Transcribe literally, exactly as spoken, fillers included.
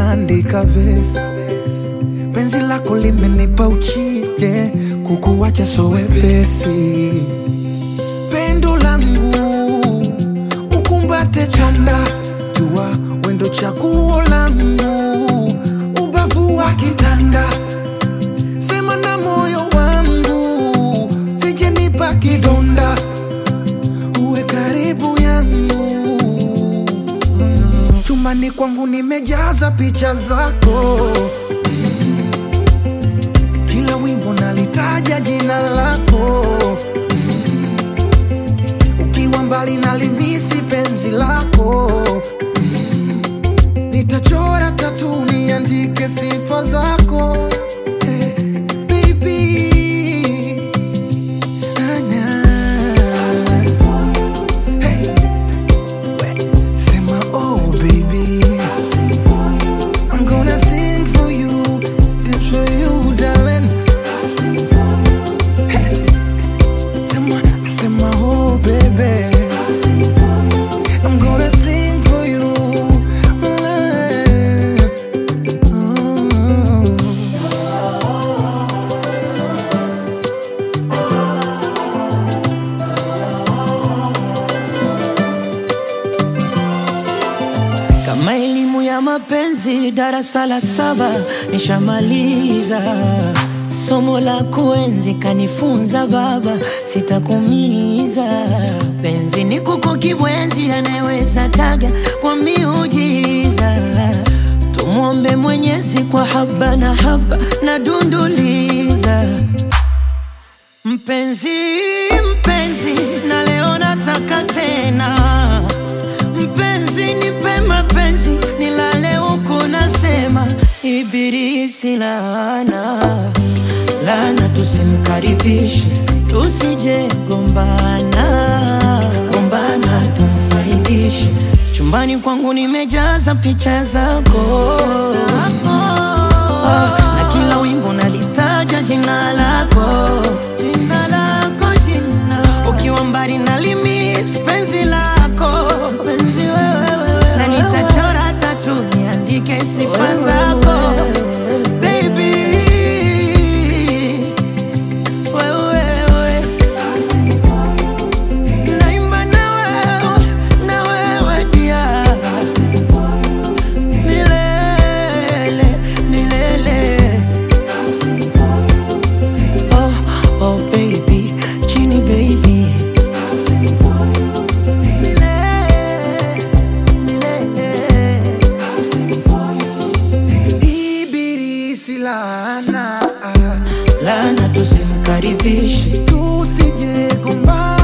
naandika verse. Penzi lako limenipa uchije, kukuwacha so wepesi. Pendo langu ukumbate chanda, jua wendo chaguo langu, ubavu wa kitanda. Sema na moyo wangu, sije nipa kidonda, uwe karibu yangu. Chumbani kwangu nimejaza picha zako, kila wimbo nalitaja jina lako. Ukiwa mbali nalimisi penzi lako, nitachora tatu niandike sifa zako. Kama elimu ya mapenzi darasa la saba nishamaliza, somo la kuenzi kanifunza baba, sitakumiza. Penzi ni kuku kibwenzi, anayeweza taga kwa miujiza. Tumuombe Mwenyezi kwa haba na haba na dunduliza. Mpenzi, mpenzi, na leo nataka tena. Mpenzi nipe mapenzi, nilale huku nasema. Ibilisi laana, laana tusimkaribishe, tusije gombana, gombana tumfaidishe. Chumbani kwangu nimejaza picha zako, oh, na kila wimbo nalitaja jina lako, jina lako, jina. Ukiwa mbali nalimiss penzi lako, penzi wewe, na nitachora tatu niandike sifa zako. Baby, wewe, wewe, naimba na wewe, na wewe pia. Milele, milele. Oh, oh baby, Genie baby. Ibilisi laana, laana tusimkaribishe, tusije gombana.